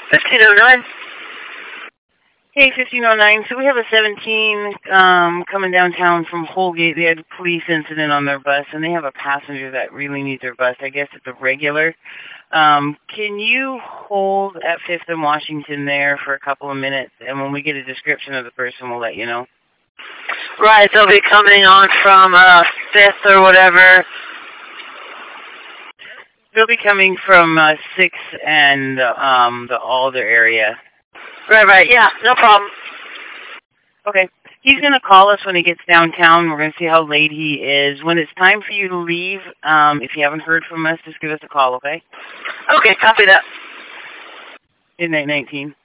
1509. Hey, 1509. So we have a 17 coming downtown from Holgate. They had a police incident on their bus, and they have a passenger that really needs their bus. I guess it's a regular. Can you hold at 5th and Washington there for a couple of minutes, and when we get a description of the person, we'll let you know. Right, they'll be coming on from 5th or whatever. They'll be coming from 6th and the Alder area. Right, yeah, no problem. Okay. He's going to call us when he gets downtown. We're going to see how late he is. When it's time for you to leave, if you haven't heard from us, just give us a call, okay? Okay, copy that. Midnight 19.